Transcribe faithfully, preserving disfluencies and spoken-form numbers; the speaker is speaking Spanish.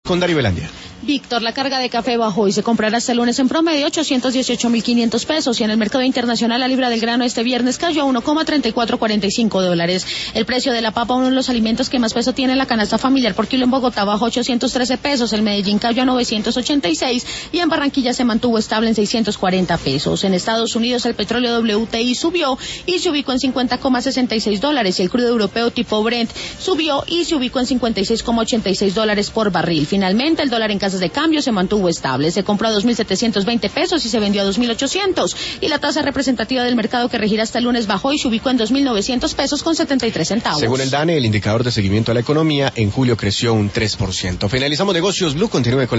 Con Dari Belandia. Víctor, la carga de café bajó y se comprará hasta el lunes en promedio ochocientos dieciocho mil quinientos pesos y en el mercado internacional la libra del grano este viernes cayó a uno coma treinta y cuatro cuarenta y cinco dólares. El precio de la papa, uno de los alimentos que más peso tiene en la canasta familiar por kilo en Bogotá, bajó ochocientos trece pesos, en Medellín cayó a novecientos ochenta y seis y en Barranquilla se mantuvo estable en seiscientos cuarenta pesos. En Estados Unidos el petróleo W T I subió y se ubicó en cincuenta coma sesenta y seis dólares y el crudo europeo tipo Brent subió y se ubicó en cincuenta y seis coma ochenta y seis dólares por barril. Finalmente el dólar en casas de cambio se mantuvo estable, se compró a dos mil setecientos veinte pesos y se vendió a dos mil ochocientos y la tasa representativa del mercado que regirá hasta el lunes bajó y se ubicó en dos mil novecientos pesos con setenta y tres centavos. Según el DANE, el indicador de seguimiento a la economía en julio creció un tres por ciento. Finalizamos Negocios Blue, continúe con